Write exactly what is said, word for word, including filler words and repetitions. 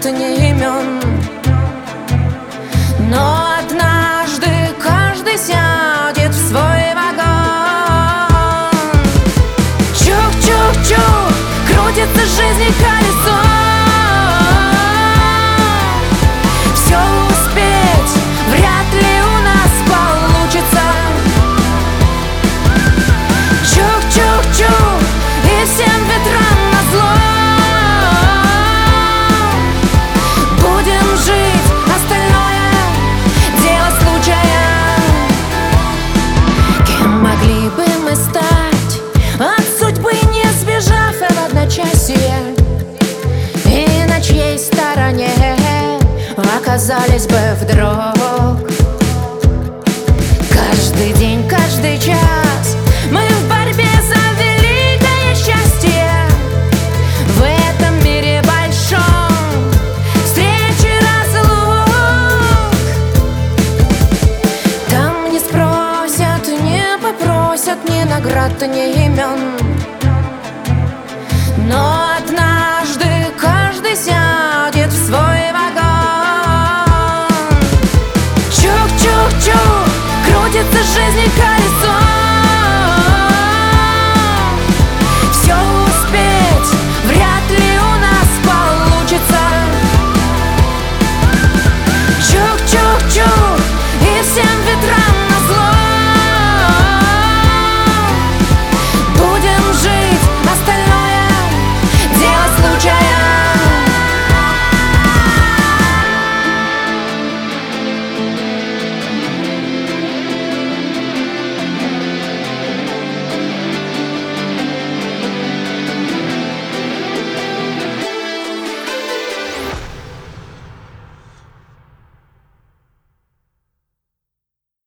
наград, ни имен. Но однажды каждый сядет в свой вагон. Чух-чух-чух, крутится жизнь колесо. Все успеть вряд ли у нас получится. Чух-чух-чух, и всем ветрам назло. Будем жить, остальное дело случая. Кем могли бы мы стать, от судьбы не сбежав в одночасье? И на чьей стороне оказались бы вдруг? Каждый день, каждый час мы в борьбе за великое счастье. В этом мире большом встречи, разлук. Там не спросят, не попросят ни наград, ни имен.